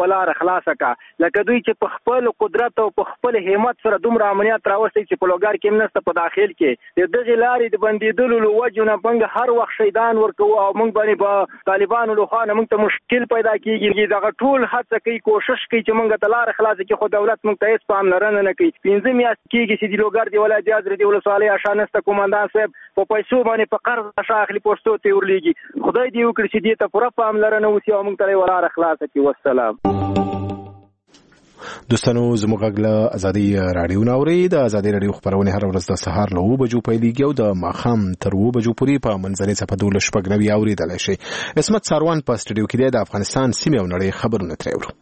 ولاره خلاصه کا لکه دوی چې په خپل قدرت او په خپل همت سره دومره امنیت راوستي چې په لوګر کې نسته په داخل کې د دغه لارې د بندیدلو له وجه نه بنګ هر وخت شیطان ورکوه او موږ باندې په طالبانو له خوا نه موږ ته مشکل پیدا کیږي دغه ټول هڅه کوي کوشش کوي چې موږ ته لاره خلاصه کړي خو دولت موږ ته هیڅ پاملرنه نه کوي 15 میاشتې کېږي چې د لوګر د ولایت حضرت ولسوالۍ اشانسته قومندان صاحب په پیسو باندې په قرض شاخلي پوسټو ته ورلېږي خدای دې وکړي چې دې ته پوره پاملرنه وشي او موږ ته لاره خلاصه کړي. والسلام. دوستانو زموږ غږ له ازادي راډیو نه اورئ. د ازادي راډیو خبرونه هر ورځ د سهار له 9 بجو پیلېږي او د ماښام تر 9 بجو پورې په منځنۍ څپه 12:90 اورېدلی شئ. عصمت ساروان په سټوډیو کې دی. د افغانستان سیمې او نړۍ خبرونه ترې اورو.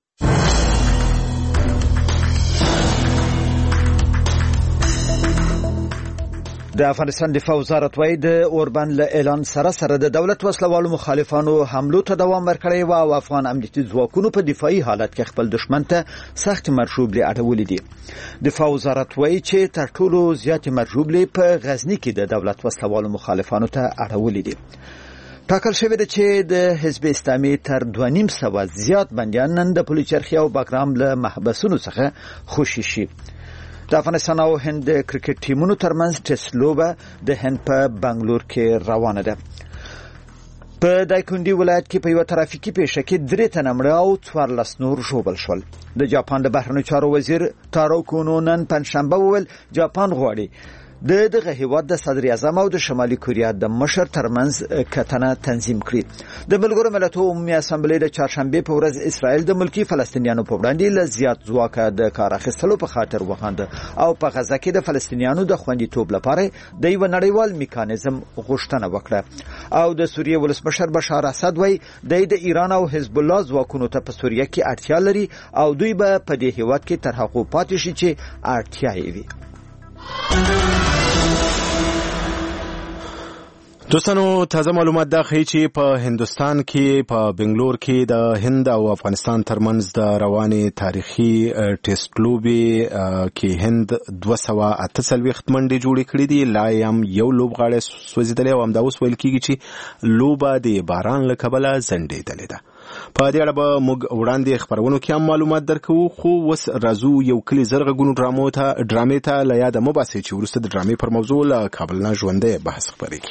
د افغانستان دفاع وزارت وايي د اوربند له اعلان سره د دولت وسلوالو مخالفانو حملو ته دوام ورکړی و او افغان امنیتي ځواکونو په دفاعي حالت کې خپل دشمن ته سخت مرشوبلې اړولې دي. دفاع وزارت وايي چې تر ټولو زیات مرشوبلې په غزنی کې د دولت وسلوالو مخالفانو ته اړولې دي. ټاکل شوی دی چې د حزب اسلامي تر 2.5 زیات بندیان نن د پولیچرخي او باګرام له محبسونو څخه خوشي شي. د افغانستان او هند کرکټ ټیمونو ترمنځ ټیسټ لوبه د هند په بنگلور کې روانه ده. په دایکوندي ولایت کې په یو ترافیکي پیښه کې 3 تنه مړه او 14 نور ژوبل شول. د جاپان د بهرنیو چارو وزیر تارو کونو نن پنځشنبه وویل جاپان غواړي دغه هیواد د صدر اعظم او د شمالي کوریا د مشر ترمنځ کتنه تنظیم کړي. د ملګرو ملتونو عمومي اسامبلې د چهارشنبه په ورځ اسرائیل د ملکی فلسطینیانو په وړاندې له زیات ځواکه د کار اخیستلو په خاطر وخانده او په غزه کې د فلسطینیانو د خوندیتوب لپاره د یو نړیوال میکانیزم غوښتنه وکړه. او د سوریې ولسمشر بشار اسد وایي د ایران او حزب الله ځواکونو ته په سوریه کې اړتیا لري او دوی به په دې هیواد کې تر هغو پاتې شي چې اړتیا یې وي. دوستانو تازه معلومات دا ښیي چې په هندوستان کې په بنگلور کې د هند او افغانستان ترمنځ د روانې تاریخي ټیسټ لوبې کې هند 248 منډې جوړې کړې دي. لا هم یو لوبغاړی سوځېدلی او همدا اوس ویل کېږي چې لوبه د باران له کبله ځنډېدلې ده. په دې اړه به موږ وړاندې خبرونو کې هم معلومات درکوو خو اوس راځو یو کلي زرغونو ډرامې ته له یاده مه باسئ چې وروسته د ډرامې پر موضوع له کابل نه ژوندی بحث خپرېږي.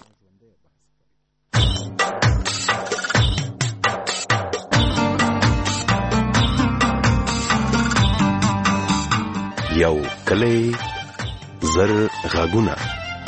یو کلی زر غاګونه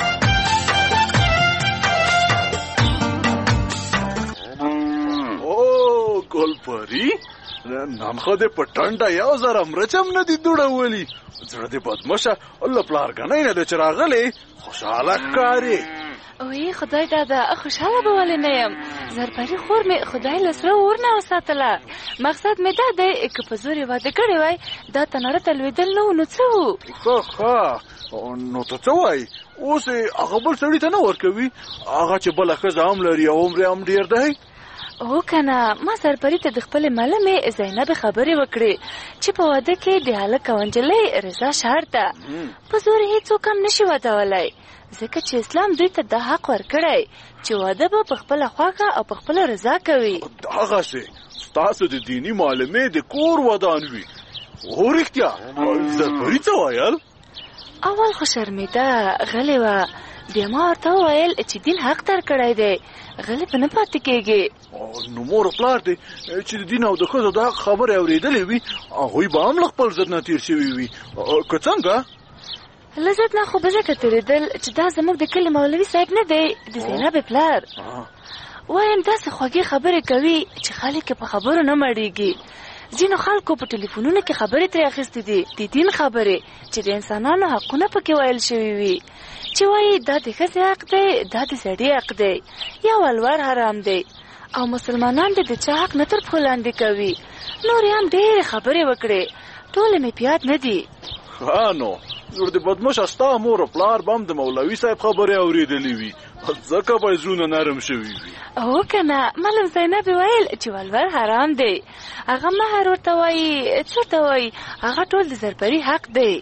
او ګلپری نن خو دې په ټنډه یو زر مرچم نه دي دوړولي زړه دې بدمشه الله پلار غنۍ نه د چراغلې خوشاله ښکاري. اوی خدای دادا خوشاله به ولې نه یم زرپري خور مې خدای له سره ورنه وساتله. مقصد مې دا دی که په زور یې واده کړی وای دا تناره ته لوېدل نه و نو څه و. ښه نو ته څه وایي اوس یې هغه بل سړي ته نه ورکوي هغه چې بله ښځه هم لري او عمر یې هم ډېر دی. او کنه ما سرپري ته د خپلې معلمې زینب خبرې وکړې چې په واده کې د هلک او نجلۍ رضا شرط ده. په زور هیڅوک هم نشي ودولی ځکه چې اسلام دوی ته دا حق ورکړی چې واده به په خپله خوښه او په خپله رضا کوي. دغسې ستاسو د دیني معلمې د کور ودان وي. هو رښتیا زرپري څه ویل؟ اول خو شرمېده غلې وه بیا ما ورته وویل چې دین حق درکړی دی غلې په نه پاتې کېږي. نو مور او پلار دی چې د دین او د ښځو د حق خبرې اورېدلې وي هغوی به هم له خپل ضد نه تېر شوي وي که څنګه؟ له ضد نه خو به ځکه تېرېدل چې دا زموږ د کلي مولوي صاحب نه دی د زینبې پلار. وایم داسې خوږې خبرې کوي چې خلک په خبرو نه مړېږي. ځینو خلکو په ټلیفونونو کې خبرې ترې اخیستې دي د دین خبرې چې د انسانانو حقونه پکې ویل شوي وي چې وایي دا د ښځې حق دی دا د سړي حق دی یا ولور حرام دی او مسلمانان د چا حق نه تر پښو لاندې کوي. نورې هم ډېرې خبرې وکړې ټولې مې په یاد نه دي. ښه نو زړه د بدمشه ستا مور او پلار به هم د مولوي صاحب خبرې اورېدلې وي ځکه به یې زړونه نرم شوي وي. او کنه معلم زینب ویل چې ولور حرام دی هغه مهر ورته وایي څه ورته وایي هغه ټول د زرپري حق دی.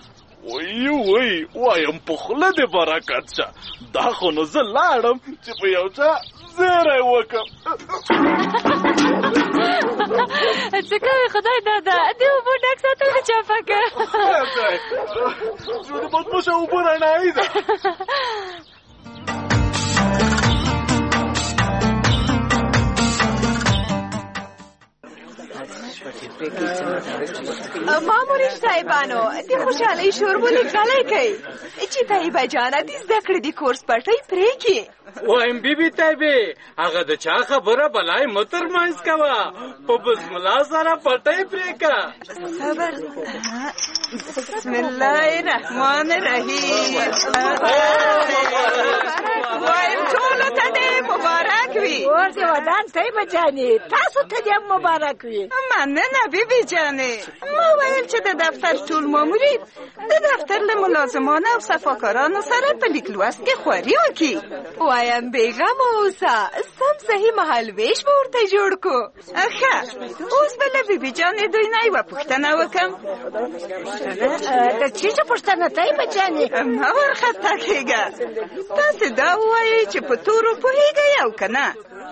وی وایم په خوله دې برکت شه. دا خو نو زه لاړم چې په یو چا زیری وکړم. څه کوې خدای دادا د اوبو ډک ساتل د چا فکر. زړه د بدمشه اوبه رڼایي ده. مامورین صاحبانو د خوشحالۍ شور ولې کلی کوي چې طیبه جانه د زده کړې د کورس پټۍ پرېږي. وایم بیبي طیبې هغه د چا خبره بلای مه ترمنځ کوه. په بسم الله سره پټۍ پرېږه. صبر. بسم الله الرحمن الرحیم. وایم ټولو ته دې مبارک وي. اور دې ودان طیبه جانې تاسو ته دې مبارک وي. مننه بیبي جانې. ما ویل چې د دفتر ټول مامورین د دفتر له ملازمانو او صفاکارانو سره په لیک لوست کې خواري وکړي. وایم بېغمه اوسه سم صحیح مهال ویش به ورته جوړ کړو. ښه اوس به له بیبي جانې دوی نه یوه پوښتنه وکړم. د چا پوښتنه طیبه جانې؟ مه وارخطا کېږه. تاسې دا ووایئ چې په تورو پوهېږئ او که نه؟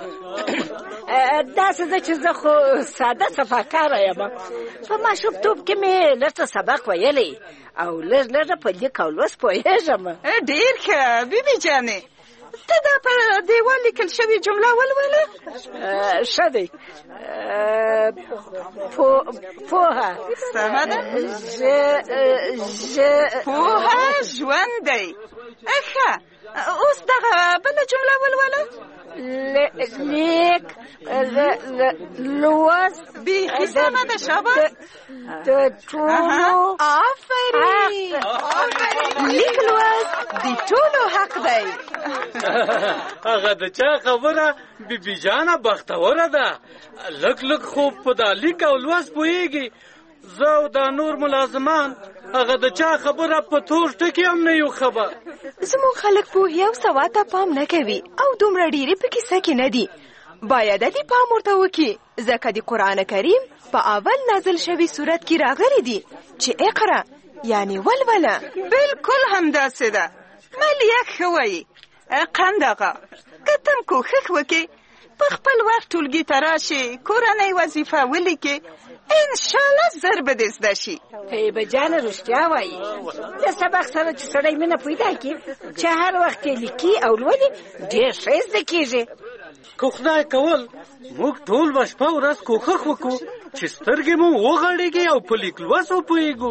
داسې ده چې زه خو ساده صفاکاره یم. په ماشومتوب کې مې لږ څه سبق ویلی او لږ لږه په لیک او لوست پوهېږم. ډېر ښه بیبي جانې. ته دا په دیوال لیکل شوې جمله ولوله. ښه دی. پوهه سمه ده. پوهه ژوند دی. ښه اوس دغه بله جمله ولوله. لیک لوست بیخي سمه ده. شاباس. د ټولو آفرین. لیک لوست د ټولو حق دی. هغه د چا خبره بیبي جانه بختوره ده. لږ لږ خو په دا لیک او لوست پوهېږي. زه او دا نور ملازمان هغه د چا خبره په تور ټکي هم نه یو خبر. زموږ خلک پوهې او سواد ته پام نه کوي او دومره ډېرې په کیسه کې نه دي. باید دې پام ورته وکړي ځکه د قرآن کریم په اول نازل شوي سورت کې راغلي دي چې اقرا یعنی ولوله. بالکل همداسې ده. ملیک ښه وایي. قندغه که تم کوښښ وکړي په خپل وخت ټولګي ته راشي کورنۍ وظیفه ولیکي انشاءالله زر به دې زده شي. طیبه جانه رښتیا وایي. د سبق سره چې سړی مینه پیدا کړي چې هر وخت یې لیکي او لولي ډېر ښه زده کېږي. که خدای کول موږ ټول به شپه ورځ کوښښ وکړو چې سترګې مو وغړېږي او په لیک لوست وپوهېږو.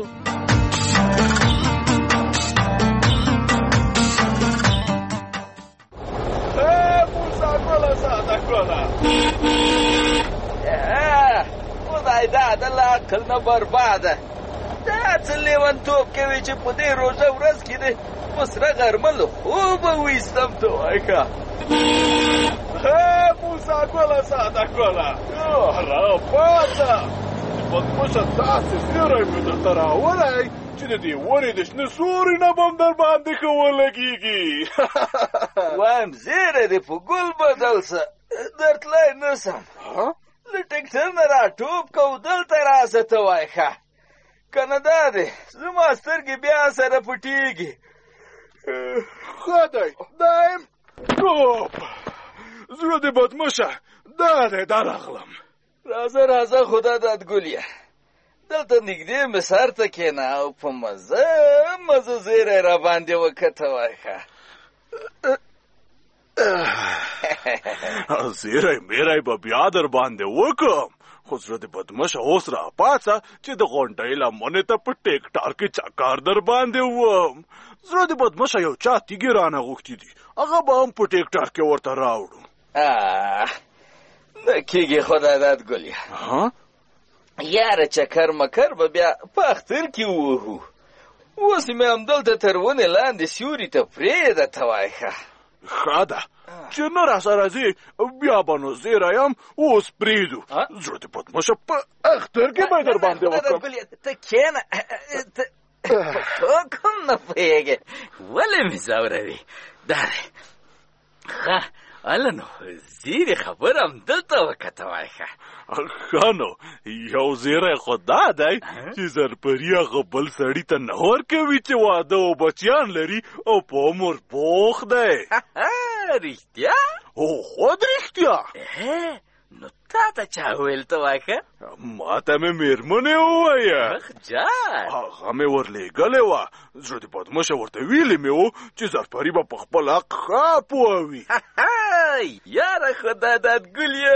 خدای دا د عقل نه برباده. دا څه لیونتوب کوي چې په دې روژه ورځ کې د مسره غرمه له خوبه وایستم. ته وایه که موسی ګله ساده ګله راپاڅه. بدمشه داسې زیری مې درته راولی چې د دې ونې د شنه سوري نه به هم در باندې ښه ولګېږي. وایم زیری دې په ګل بدل شه. درتلی نه سم. له ټکټر نه راټوپ کو دلته راسه. ته وایه ښه که نه دا دی زما سترګې بیا سره پټېږي. ښه دی دا یم ټوپ. زړه دې بدمشه دا دی درغلم. راځه خدا دادګلیه دلته نږدې مې سر ته کښېنه او په مزه زیری را باندې وکړه. ته وایه ښه زیری میری به بیا در باندې وکم. خو زړه دې بدمشه اوس راپاڅه چې د غونډۍ لمنې ته په ټیکټار کې چکر در باندې وم. زړه دې بدمشه یو چا تیږې رانه غوښتي دي هغه به هم په ټیکټار کې ورته راوړو. نه کېږي خدای دادګلیه. یاره چکر مکر به بیا په اختر کې ووهو. اوس مې همدلته تر ونې لاندې سیوري ته پرېږده. ته وایه ښه ښه ده چې نه راسره ځې بیا به نو زیری هم اوس پرېږدو. زړه دې بدمشه په اختر کې به یې در باندې وکړم. ته کښېنه. ته په ټوک هم نه پوهېږې ولې مې ځوروي. دا دی ښه اله نو زیرې خبره همدلته وکته وای ښه ښه نو یو زیری خو دا دی چې زرپري هغه بل سړي ته نه ورکوي چې واده او بچیان لري او په عمر بوخ دی رښتیا خود رښتیا نو تا ته چا ویل ته وای ښه ما ته مې مېرمنې ووایه جان هغه مې ورلېږلې وه زړه د بدمشه ورته ویلې مې و چې زرپري به په خپل حق ښه پوه وي یاره خدا دادګل یې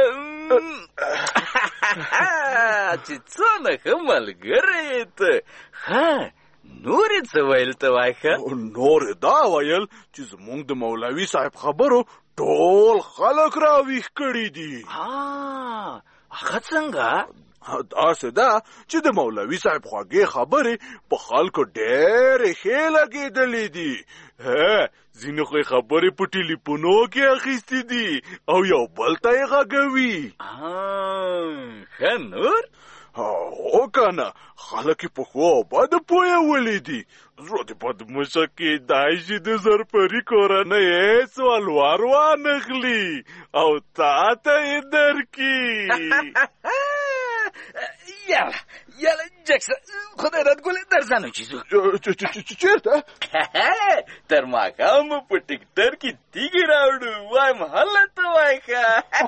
چې څونه ښه ملګری یې ته ښه نور یې څه ویل ته وای ښه نور یې دا ویل چې زموږ د مولوي صاحب خبرو ټول خلک راویښ کړي دي هغه څنګه داسې ده چې د مولوي صاحب خوږې خبرې په خلکو ډېرې ښې لګېدلې دي ځینې خو یې خبرې په ټلیفونو کې اخیستې دي او یو بل ته یې غږوي ښه نور هو که نه خلک یې په ښو او بده پوهولي دي زړه د بدمشه کېدای شي د زرپري کورنۍ هېڅ ولور وانخلي او تا ته یې درکړي یاله جکسه خدای رات ګلې درځه نو چې ځو چېرته تر ماښامه په ټکټر کې تیږې راوړو وایم هلته وای ښه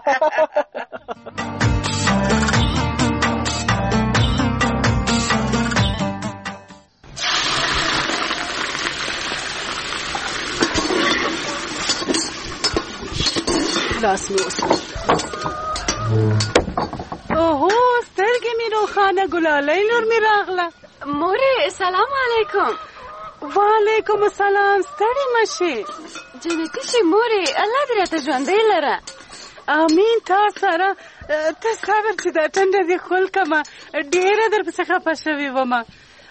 لاس مې اوهو سترګې مې روښانه ګلالۍ لور مې راغله مورې سلام علیکم وعلیکم السلام ستړې مه شې جنتي شي مورې الله دې راته ژوندۍ لره امین تا سره ته صبر چې دا ټنډه دې خول کمه ډېره درپسې خفه شوې ومه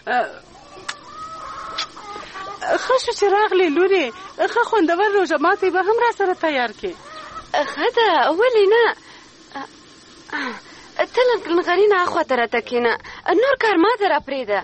ښه شو چې راغلې لورې ښه خوندور روژه ماتې به هم را سره تیار کړې ښه ده ولې نه ته لنغرینه اخواته راته کښېنه نور کار ما ته راپرېږده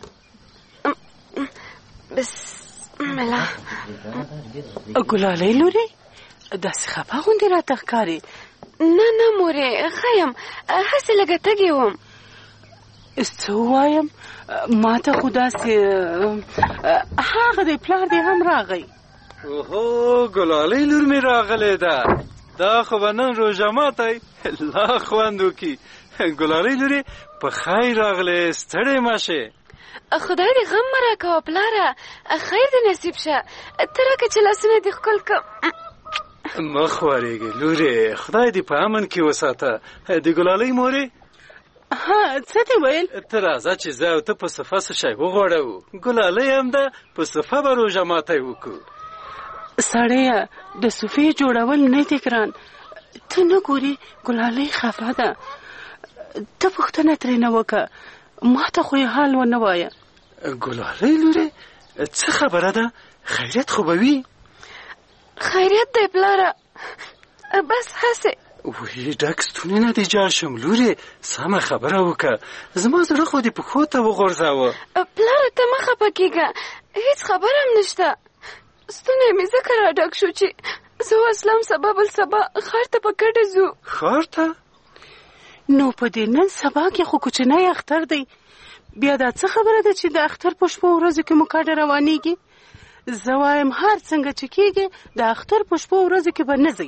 بسم الله ګلالۍ لورې داسې خفه غوندې راته ښکارې نه نه مورې ښه یم هسې لږه تږې وم څه ووایم ما ته خو داسې هغه دی پلار دی هم راغی اوهو ګلالۍ لور مې راغلې ده دا خو به نن روژه ماتی لا خوند وکړي ګلالۍ لورې په خیر راغلې ستړې مه شې خدای دې غم مه راکوه پلاره خیر دې نصیب شه ته راکړه چې لاسونه دې ښکل کړم مه خوارېږې لورې خدای دې په امن کې وساته د ګلالۍ مورې ها څه دې ویل ته راځه چې زه او ته په صفه څه شی وغواړو ګلالۍ هم ده په صفه به روژه ماتی وکړو سړیه د صوفې جوړول نه دي ګران ته نه ګورې ګلالۍ خفه ده ته پوښتنه ترېنه وکړه ما ته خو یې حال ونه وایه ګلالۍ لورې څه خبره ده خیریت خو به وي خیریت دی پلاره بس هسې وی ډک ستونی نه دی جار شم لورې سمه خبره وکړه زما زړه خو دې پښو ته وغورځاوه پلاره ته مه خفه کېږه هېڅ خبره هم نشته ستونی مې ځکه را ډک شو چې زه وسلم سبا بل سبا ښار ته په کډه ځو ښار ته نو په دې نن سبا کې خو کوچنی اختر دی بیا دا څه خبره ده چې د اختر په شپو ورځو کې مو کډه روانېږي زه وایم هر څنګه چې کېږي د اختر په شپو ورځو کې به نه ځئ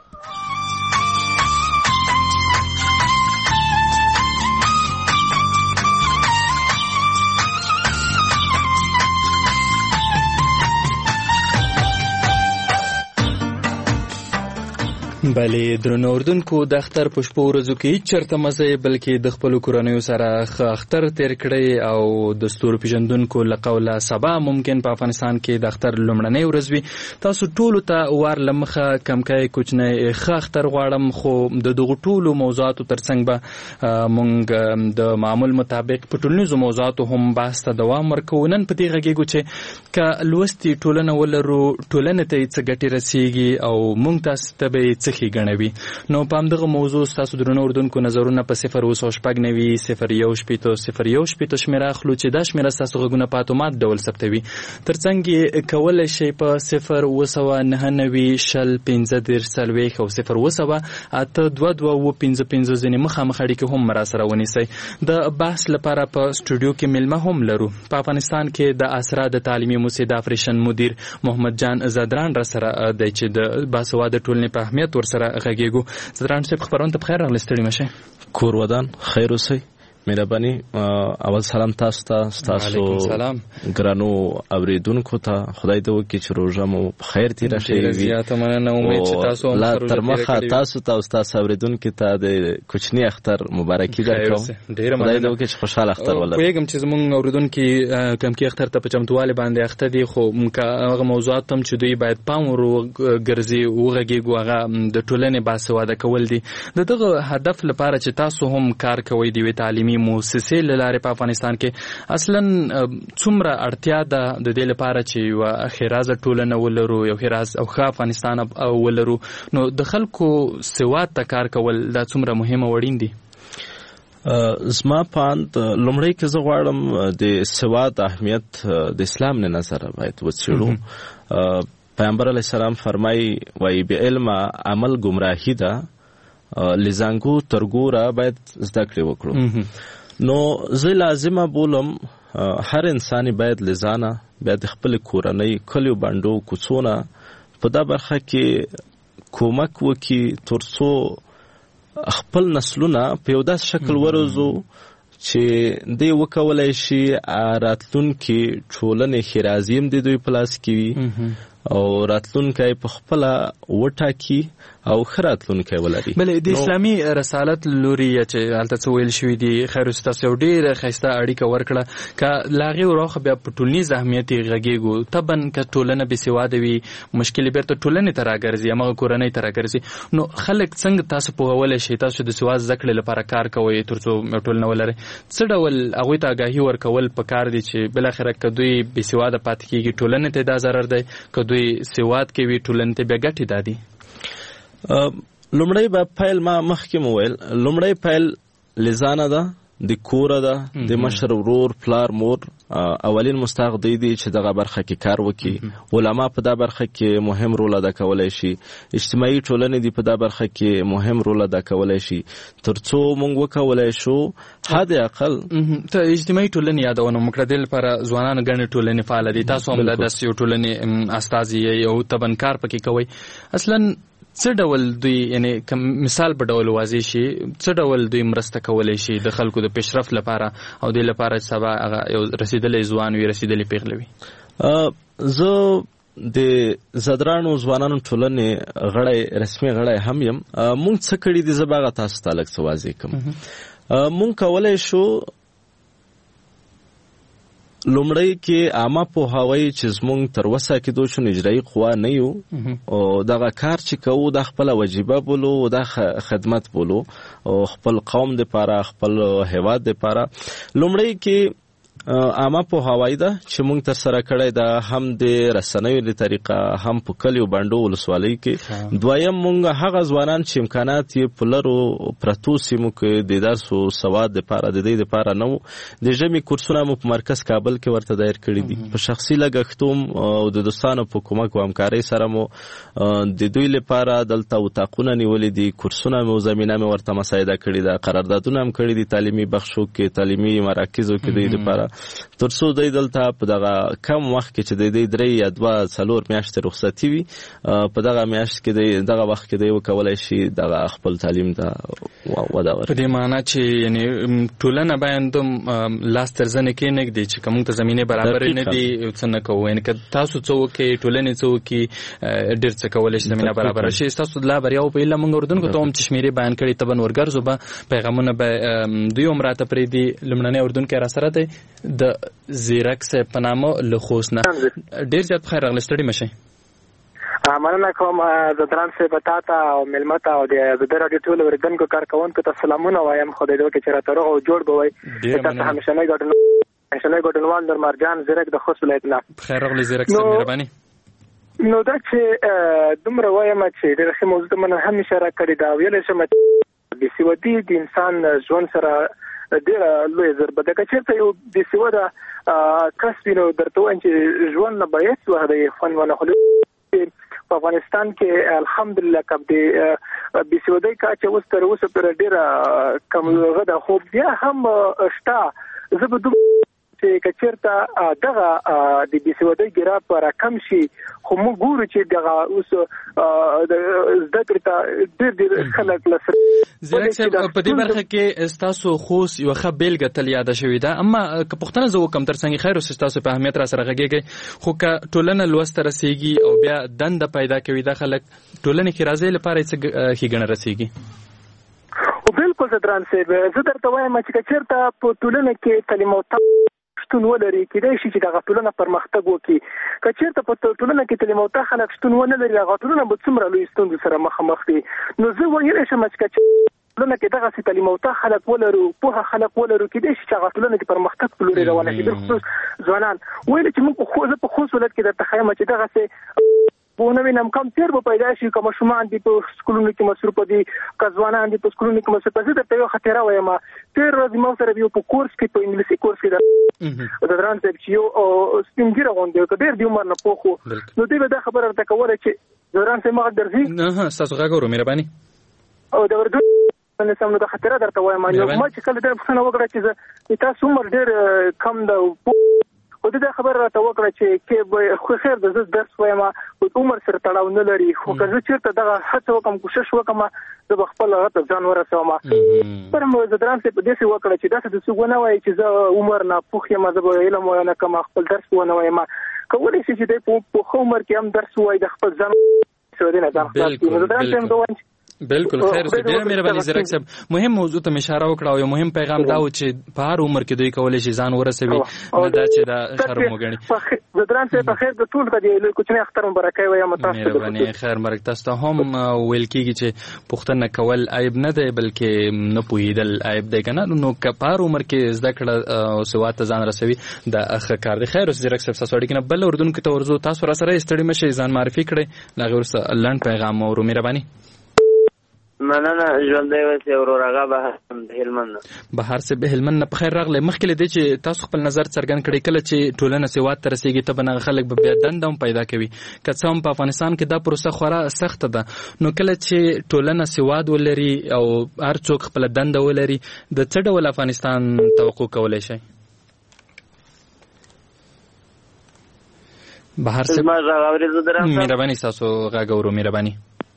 بلې درنو اردوونکو د اختر په شپو ورځو کې چېرته مزه بلکې د خپلو کورنیو سره ښه اختر تېر کړئ او د ستورو پېژندونکو له قوله سبا ممکن په افغانستان کې د اختر لومړنۍ ورځ وي تاسو ټولو ته وار له مخه کمکی کوچنی ښه اختر غواړم خو د دغو ټولو موضوعاتو تر څنګ به موږ د معمول مطابق په ټولنیزو موضوعاتو هم بحث ته دوام ورکوو نن په دې غږېږو چې که لوستې ټولنه ولرو ټولنې ته یې څه ګټې رسېږي او موږ تاسو ته به یې څه تاریخي ګڼوي. نو په همدغه موضوع ستاسو درنو اردوونکو نظرونه په 0.99001 شمیره اخلو چې دا شمیره ستاسو غږونه په اتومات ډول ثبتوي. ترڅنګ یې کولی شئ په 0.9901530 او 0.82255 ځینې مخامخ اړیکې هم راسره ونیسئ. د بحث لپاره په سټوډیو کې میلمه هم لرو. په افغانستان کې د اسرا د تعلیمي موسسې د اپریشن مدیر محمد جان زدران را سره دی چې د باسواده ټولنې په اهمیت ورسره غږیږو. زدران صاحب خبرونه ته بخیر راغلی، ستړي مشئ. کور ودان خیر اوسئ. مهرباني. اول سلام تاسو ته، تاسو ګرانو اوریدونکو ته. خدای دې وکړي چې روژه مو په خیر تېره شوې وي. زیاته مننه. امید چې تاسو هم لا تر مخه تاسو ته او ستاسو اوریدونکو ته د کوچني اختر مبارکي درکوم. خدای دې وکړي چې خوشحاله اختر ولري. پوهېږم چې زموږ اوریدونکي کمکي اختر ته په چمتووالي باندې اخته دي، خو هغه موضوعات هم چې دوی باید پام ورګرځي وغږېږو هغه د ټولنې باسواده کول دي. د دغه هدف لپاره چې تاسو هم کار کوئ د یوې تعلیمي موسسې له لارې په افغانستان کې اصلا څومره اړتیا ده د دې لپاره چې یوه ښېرازه ټولنه ولرو، یو ښېراز او ښه افغانستان ولرو؟ نو د خلکو سواد ته کار کول دا څومره مهم او اړین دي؟ زما په اند لومړی کې زه غواړم د سواد اهمیت د اسلام نه نظره باید وڅېړو. پیغمبر علیه السلام فرمایي وایي بې علمه عمل ګمراهي ده، لزانګو ترګوره باید زده کړې وکړو. نو زه لازمه بولم هر انسان باید لزانه باید د خپل کورنۍ کلیو بانډو کوڅونه په دا برخه کې کومک وکړي ترڅو خپل نسلونه په یو داسې شکل وروزو چې دوی وکولی شي راتلونکي ټولنې ښېرازي هم د دوی په لاس کې وي او راتلونکی په خپله وټاکي او ښه راتلونکی ولري. بله د اسلامي رسالت لوري چې هلته څه ویل شوي دي، خیر اوس تاسو یو ډېره ښایسته اړیکه ورکړه. که له هغې وروخه بیا په ټولنیز اهمیت یې غږېږو، طبعا که ټولنه بېسواده وي مشکل یې بېرته ټولنې ته راګرځي، همغه کورنۍ ته راګرځي. نو خلک څنګه تاسو پوهولی شئ تاسو د سواد زده کړې لپاره کار کوئ ترڅو ټولنه ولرئ؟ څه ډول هغوی ته آګاهي ورکول پکار دي چې بالاخره که دوی بېسواده پاتې کېږي ټولنې ته دا ضرر دی، که دوی سواد کوي ټولنې ته بیا ګټې دا دي؟ لومړی به پیل ما مخکې مو ویل، لومړی پیل لزانه ده، د کوره ده، د مشر ورور پلار مور اولین مستحق دی چې دغه برخه کې کار وکړي. علما په دا برخه کې مهم رول ادا کولی شي، اجتماعي ټولنې دي په دا برخه کې مهم رول ادا کولی شي ترڅو موږ وکولی شو حد اقل. ته اجتماعي ټولنې یادونه مو کړه، دې لپاره ځوانانو ګڼې ټولنې فعاله دي، تاسو هم داسې یو ټولنې استازي یې او طبعا کار پکې کوئ. اصلا څه ډول دوی یعنی مثال په ډول واضح شي څه ډول دوی مرسته کولی شي د خلکو د پیشرفت لپاره او د لپاره سبا هغه یو رسیدلی ځوان وي، رسیدلی پیغله وي؟ زه د زدرانو ځوانانو ټولنې غړی رسمي غړی هم یم. مونږ څه کړي دي زه به هغه تاسو ته لږ څه واضح کړم. مونږ کولی شو لومړی کې عامه پوهاوی چې زمونږ تر وسه کېدو شو اجرایي قوا نه یو او دغه کار چې کوو دا خپله وجیبه بولو، دا خدمت بولو او خپل قوم دپاره خپل هیواد دپاره. لومړی کې عامه پوهاوی ده چې مونږ تر سره کړی ده هم د رسنیو له طریقه هم په کلیو بانډو ولسوالۍ کې. دویم مونږ هغه ځوانان چې امکانات یې په لرو پرتو سیمو کې د درس او سواد دپاره د دې دپاره نه وو، د ژمي کورسونه مو په مرکز کابل کې ورته دایر کړي دي. په شخصي لګښتو او د دوستانو په کومک او همکارۍ سره مو د دوی لپاره دلته اتاقونه نیولي دي، کورسونه مو زمینه مې ورته مساعده کړې ده، قراردادونه هم کړي دي تعلیمي بخشو کې، تعلیمي مراکزو کې دوی لپاره ترڅو دوی دلته په دغه کم وخت کې چې دوی 3 یا 2 میاشتې رخصتي وي په دغه میاشت کې دغه وخت کې دوی وکولی شي دغه خپل تعلیم ته وده ورکړي. په دې معنا چې یعنی ټولنه باید لاس تر زنې کېنږدي چې که موږ ته زمینې برابرې نه دي څه نه کوو. یعنې که تاسو څه وکړئ ټولنې څه وکړي ډېر څه کولی شي زمینه برابره شي. ستاسو لا بریاو په ایله موږ اردونکو ته هم چې شمېرې بیان کړي طبعا ورګرځو به پیغامونه به دوی هم راته پرېږدي. لومړنی اردونکی را سره دی د زیرک صاحب په نامه له خوست نه. ډېر زیات بخیر راغلی، ستړي مشئ. مننه کوم زدران صاحب ته او مېلمه ته او د زده راډیو ټول اورېدونکو کارکوونکو ته سلامونه وایم. خدای دې وکړي چې راته روغ او جوړ به وئ. تاسو همیشنی ګډونوال نور مرجان زیرک د خوست ولایت نه. بخیر راغلی زیرک صاحب، مهرباني. نو دا چې دومره وایم چې ډېر ښه موضوع ته من هم اشاره کړې ده ویلی شم بېسوادي د انسان ژوند سره ډېره لویه ضربه ده. که چېرته یو بېسواده کس وي نو درته وایم چې ژوند نه به هېڅ وخت د خوند ونه خوري. په افغانستان کې الحمدلله کب د بېسوادۍ کچه اوس تر اوسه پورې ډېره کمزورې ده، خو بیا هم شته. زه به چې که چېرته دغه د بېسوادۍ ګراف راکم شي، خو موږ ګورو چې دغه اوس زده کړې ته ډېر خلک زیرک صاحب په دې برخه کې ستاسو خوست یوه ښه بېلګه تل یاده شوې ده. اما که پوښتنه زه وکړم تر څنګ خیر اوس ستاسو په اهمیت را سره غږېږئ، خو که ټولنه لوست ته رسېږي او بیا دنده پیدا کوي دا خلک ټولنې کې راځي لپاره یې څه ښېګڼه رسېږي؟ بالکل صدران صاحب، زه درته وایم چې که چېرته په ټولنه کې تعلیم او شتون ولري کېدای شي چې دغه ټولنه پرمختګ وکړي. که چېرته په ټولنه کې تعلیم او خلک شتون ونه لري هغه ټولنه به څومره لوی ستونزو سره مخامخ وي. نو زه ویلی شم چې ټولنه کې دغسې تعلیم او خلک ولرو، پوهه خلک ولرو، کېدای شي چې هغه ټولنه کې پرمختګ په لورې روانه شي. بالخصوص ځوانان ویلي چې موږ زه په خوست ولایت کې درته ښیم چې دغسې پوهنه وینم کم تېر به پیدا شي، که ماشومان دي په سکولونو کې مصروفه دي، که ځوانان دي په سکولونو کې مصروفه. زه درته یو خاطره وایم، تېر ورځ ما سره یو په کورس کې په انګلیسي کورس کې د دران صاحب چې یو سپین ږیره غوندې که ډېر د عمر نه پوخ و، نو دوی به دا خبره راته کوله چې دران صاحب ما غږ درځي؟ ستاسو غږ اورو مهرباني. او د اردو نو د خاطره درته وایم، ما چې کله دا پوښتنه وکړه چې تاسو عمر ډېر کم ده خو دا خبره راته وکړه چې خو خیر د زه درس وایم عمر سره تړاو نه لري، خو که زه چېرته دغه هڅه وکړم کوشش وکړم زه به خپل هغه ته ځان ورسوم. پر زدران صاحب په داسې وکړه چې داسې د څوک ونه وایي چې زه عمر ناپوخ یم، زه به علم ونه کړم، خپل درس ونه وایم. کولی شي چې دی په ښه عمر کې هم درس ووایي، د خپل ځان نه ځان خلاص کړي. زدران صاحب ته وایم بالکل خیر اوسه. ډېره مهرباني زیرک صاحب، مهم موضوع ته مې اشاره وکړه او یو مهم پیغام دا و چې په هر عمر کې دوی کولی شي ځان ورسوي، نه دا چې دا شرم وګڼي. زدران صاحب په خیر د ټول ته د لوی کوچنی اختر مبارکۍ وایم تاسو ته. مهرباني خیر مرګ تاسو ته هم ویل کېږي چې پوښتنه کول عیب نه دی بلکې نه پوهېدل عیب دی که نه. نو که په هر عمر کې زده کړه او سواد ته ځان رسوي دا ښه کار دی. خیر اوس زیرک صاحب ستاسو اړیکې نه بل اردن کې ته ورځو، تاسو را سره ستړي مه شئ، ځان معرفي کړئ، له هغې وروسته لنډ پیغام اورو. مهرباني. مننه ژوندی اوسې ورور هغه بهر د هلمند بهر صاحب هلمند نه په خیر راغلی. مخکې له دې چې تاسو خپل نظر څرګند کړئ، کله چې ټولنه سواد ته رسېږي ته به هغه خلک به بیا دنده هم پیدا کوي. که څه هم په افغانستان کې دا پروسه خورا سخته ده، نو کله چې ټولنه سواد ولري او هر څوک خپله دنده ولري د څه ډول افغانستان توقع کولی شئ؟ بهر صاحب مهرباني ستاسو غږ اورو. مهرباني.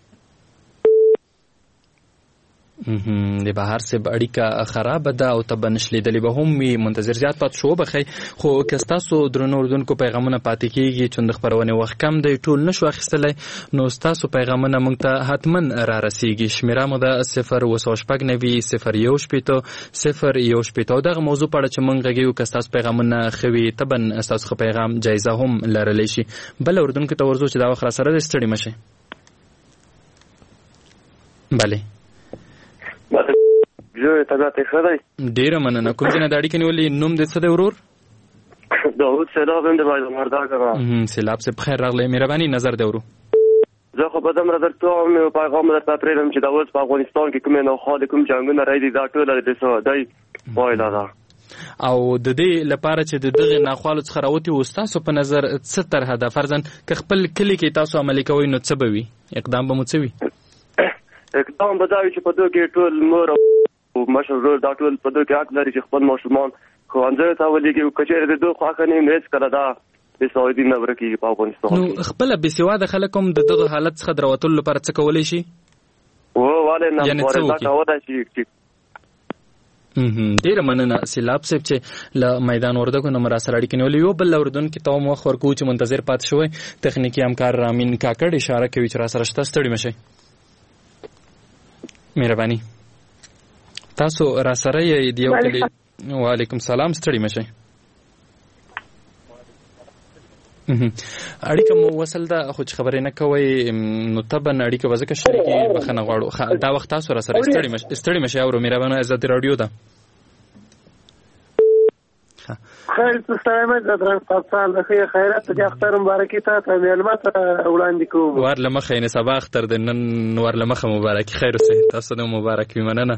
د بهر صاحب اړیکه خرابه ده او ته به نشلیدلې به هم وي، منتظر زیات پاتې شو وبخئ. خو که ستاسو درنو اردونکو پیغامونه پاتې کېږي چون د خپرونې وخت کم دی ټول نشو اخیستلی، نو ستاسو پیغامونه موږ ته حتما را رسیږي. شمیره مو ده 02690 او دغه موضوع په اړه چې موږ غږیږو که ستاسو پیغامونه ښه وي طبعا ستاسو ښه پیغام جایزه هم لرلی شي. بل اردونکو ته ورځو چې دا وخت را سره دی، ستړي مه شئ. بلې ډیره مننه. کوم ځای نه د اړیکې نیولې؟ نوم دې څه دی ورور؟ داود سیلاب یم د وردګ. سیلاب صاحب خیر راغلی، مهرباني نظر دی ورو. زه خو به دومره درته وایم پیغام درته پرېږدم چې دا اوس په افغانستان کې کومې ناخوالې کوم جنګونه راځي دا ټوله د بېسوادۍ پایله ده. او د دې لپاره چې د دغې ناخوالو څخه راوتي وو ستاسو په نظر څه طرحه ده؟ فرضاً که خپل کلي کې تاسو عملي کوئ نو څه به وي؟ اقدام به مو څه وي؟ اقدام به دا وي چې په دغه کې ټول مور او مشر ورور دا ټول په دغه کې حق لري چې خپل ماشومان ښوونځیو ته ولېږي. که چېرې د دوی خوښه نه وي نو هېڅکله دا بېسوادي نه ورکېږي په افغانستان کې. نو خپله بېسواده خلک هم د دغه حالت څخه د راوتلو لپاره څه کولی شي؟ ولې نه مبارزه کولی شي. ډیره مننه سیلاب صاحب چې له میدان وردګو نه را سره اړیکې نیولې. یو بل اردن کې ته هم وخت ورکوو چې منتظر پاتې شوی. تخنیکي همکار رامین کاکړ اشاره کوي چې را سره شته، ستړي مه شئ. مهرباني. تاسو را سره یې د یو کلي. وعلیکم سلام، ستړي مه شئ. اړیکه مو وصل ده خو چې خبرې نه کوئ نو طبعا اړیکه به ځکه شریکې بخښنه غواړو. دا وخت تاسو را سره ستړي مه شئ. اورو مهربانه ازادي راډیو ده. خیر ستاسو مې درن خپل د خیرات د اختر مبارکي ته مېلمه ته وړاندې کوم. ورله مخه نه سبا اختر د نن ورله مخه مبارکي خیر اوسه تاسو ته مبارک وي مننه.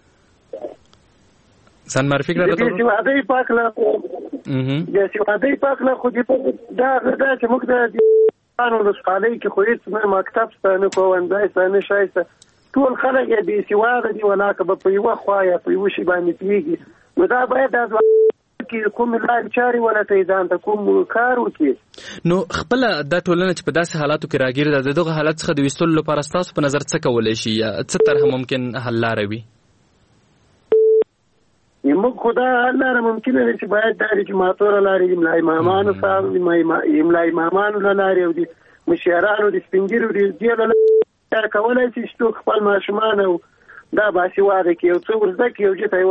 ځان معرفي کړه د سیوادۍ پاک له د سیوادۍ پاک له خو دې دا چې موږ د قانون سپالۍ کې خو هیڅ مکتب ستنه کووندای ستنه شایسته ټول خلک دې سیواده دی ولاکه په یو خوا یا په یو شی باندې پیږي نو دا باید د کې کوم لار چاري ولته ځان ته کوم کار وکړي. نو خپل د ټولنه چې په داسې حالاتو کې راګیر ده دغه حالت څخه د وستلو لپاره تاسو په نظر څه کولای شي یا څه طرح ممکن حل لاره وي؟ موږ خدا حل لاره ممکن نه چې باید د جماعتونو لارې املای امامانو صاحب املای امامانو لارې او د مشیرانو د سپینګیرو د دې کولای شي چې خپل ماشومان او دا باسیواده کې یو څو ورځې کې یو ځای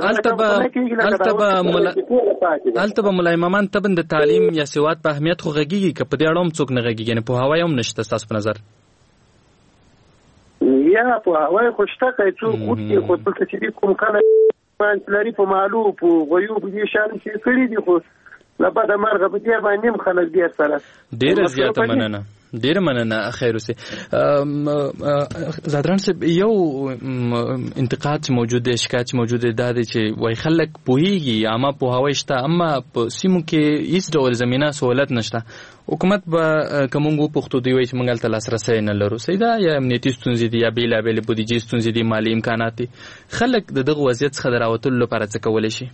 ورته البته مولای امامان ته بند تعلیم یا سواد په اهمیت خو غږیږي که په دې اړه هم څوک نه غږیږي نه په هوا هم نشته تاسو په نظر یا په هوا خو شته که څوک وکړي خو دلته چې کوم کله لري په مالو په غیو په دې شان چې کړي دي خو له بده مرغه په دې باندې هم خلک ډېر سره ډېره زیاته مننه ډیر مننه. خیر اوسه زادران صاحب یو انتقاد موجود دی شکایت موجود دی دا دی چې وای خلک پوهیږي اما پوهاوی شته اما په سیمو کې هیڅ ډول زمينه سہولت نشته. حکومت به کومو پښتو دی وای چې موږ ته لاسرسي نه لرو سیدا یا امنیتي ستونزې دي یا بیلابل بودیجې ستونزې دي مالی امکانات دي. خلک دغه وضعیت څخه دراوتلو لپاره څه کولای شي؟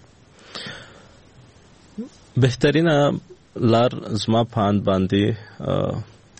بهترینه لار زما په اند باندې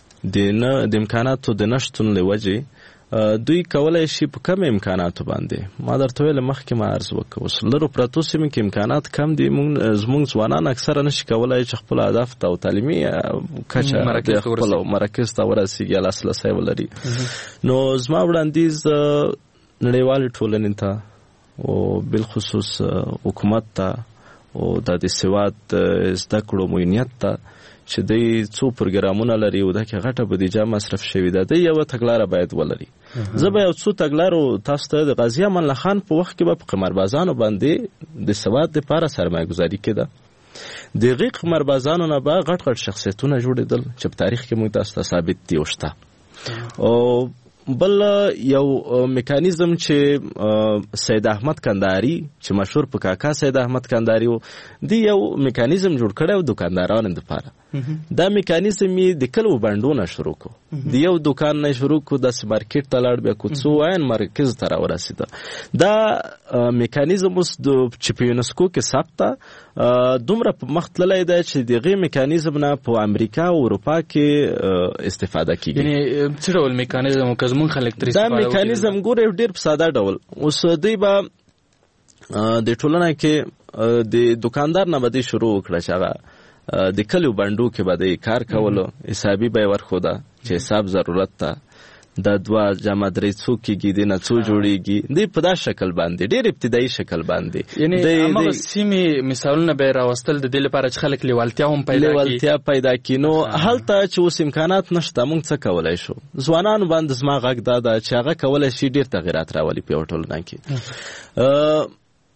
د امکاناتو د نشتون له وجې دوی کولای شي په کم امکاناتو باندې ما درته ویل مخکې ما عرض وکړ اوس لرو پراتو سیمې کې امکانات کم دي زموږ ځوانان اکثره نشي کولای چې خپل اهداف ته او تعلیمي کچه خپل مرکز ته ورسیږي لاسرسی ولري. نو زما وړاندیز نړیوالې ټولنې ته او بالخصوص حکومت ته او د سواد زده کړو موینیت ته چې د څو پروګرامونه لري او د کې غټه بودیجه مصرف شوی ده د یو تګلاره باید ولري. زه به یو څو تګلارو تاسو ته د غازی امان الله خان په وخت کې به قمربازانو باندې د سواد لپاره سرمایه گذاري کېده. د قمربازانو نه به غټ شخصیتونه جوړېدل چې په تاریخ کې موږ تاسو ته ثابت دي وشته. او بل یو میکانیزم چې سید احمد کندهاری چې مشهور په کاکا سید احمد کندهاری و دی یو میکانیزم جوړ کړی و دکاندارانو لپاره. دا میکانیزم یې د کلو بانډونه شروع کو د یو دکان نه شروع کو د مارکیټ ته لاړ بیا کوڅو عین مرکز ته راورسېده. دا میکانیزم اوس چې په یونسکو کې ثبت دومره په مخ تللی دی چې دغه میکانیزم نه په امریکا او اروپا کې استفاده کیږي. یعنی څه ډول میکانیزم او کزمون خلک تر دا میکانیزم ګوره ډیر په ساده ډول اوس دوی به د ټولنه کې د دکاندار نه بده شروع وکړه چې هغه د کلیو بانډو کې به د کار کولو حسابي به ورخوده چې حساب ضرورت ته د دوا جمع درې څو کېږي د نه څو جوړیږي دی په دا شکل باندې ډېر ابتدایي شکل باندې یعنی هغه سیمې مثالونه به راوستل د دې لپاره چې خلک لیوالتیا هم پیدا کړي. نو هلته چې اوس امکانات نشته موږ څه کولی شو؟ ځوانانو باندې زما غږ دا ده چې هغه کولی شي ډېر تغیرات راولي په یوه ټولنه کې.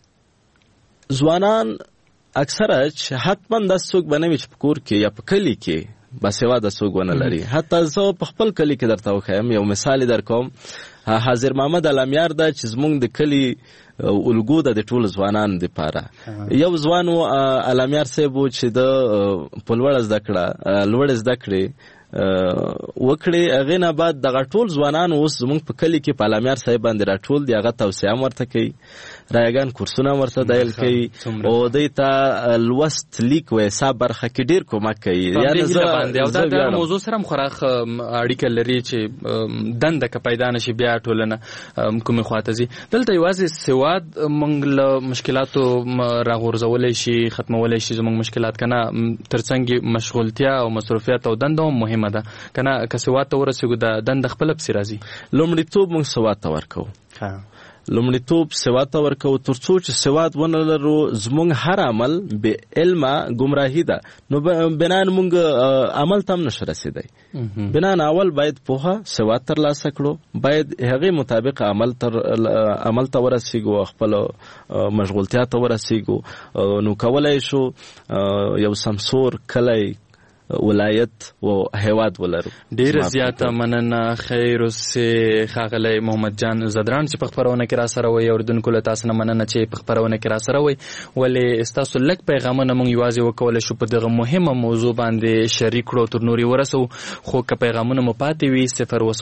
ځوانان اکثره چې حتما دا څوک به نه وي چې په کور کې یا په کلي کې باسواده څوک ونه لري. حتی زه په خپل کلي کې درته وښیم یو مثال در کوم. حاضر محمد علمیار ده چې زمونږ د کلي الګو ده د ټولو ځوانانو دپاره. یو ځوان و علمیار صاحب و چې د په لوړه زده کړې وکړي هغې نه بعد دغه ټول ځوانان اوس زمونږ په کلي کې په علمیار صاحب باندې راټول دي. هغه توصیه هم ورته کوي رایګان کورسونه ورته دایل کوي او دوی ته لوست لیک و حساب برخه کې ډېر کومک کوي. او دا د موضوع سره هم خورا اړیکه لري چې دنده که پیدا نشي بیا ټولنه کومې خواته ځي. دلته یوازې سواد موږ له مشکلاتو راغورځولی شي ختمولی شي زموږ مشکلات که نه ترڅنګ مشغولتیا او مصروفیت او دنده هم مهمه ده که نه که سواد ته ورسېږو د دنده خپله پسې راځي. لومړیتوب موږ سواد ته ورکوو لومړیتوب سواد ته ورکو. ترڅو چې سواد ونه لرو زموږ هر عمل به علمه گمراهي ده، نو بنان موږ عمل تم نشه رسیدای. بنان اول باید پوهه سواد تر لاسه کړو، باید هغه مطابق عمل ته ورسیږو، خپل مشغولتیا ته ورسیږو. نو کولای شو یو سمسور کلی ولایت و هیواد ولرو. ډیر زیاته مننه. خیر اوسه ښاغلی محمد جان زدران چې په خبرونه کې را سره وي. اوریدونکو له تاسو نه مننه چې په خبرونه کې را سره وي. ولې تاسو لږ پیغامونه موږ یوازې وکولای شو په دغه مهمه موضوع باندې شریک کړو تر نوري ورسو. خو که پیغامونه مو پاتې وي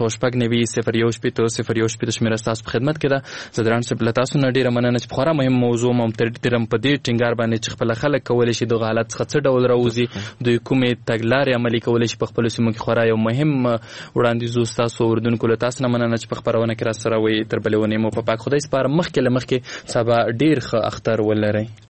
0 شمېره ستاسو په خدمت کې ده. زدران صاحب له تاسو نه ډیره مننه چې خورا مهم موضوع مو ترم په دې ټینګار باندې چې خپل خلک کولی شي دغه حالت څخه څه ډول راوځي، دوی کومې لارې عملي کولی شي په خپلو سیمو کې. خورا یو مهم وړاندیز ستاسو اوریدونکو له تاسو نه مننه چې په خپرونه کې را سره وئ. تر بلې ونې مو په پاک خدای سپارم. مخکې له مخکې سبا ډېر ښه اختر ولرئ.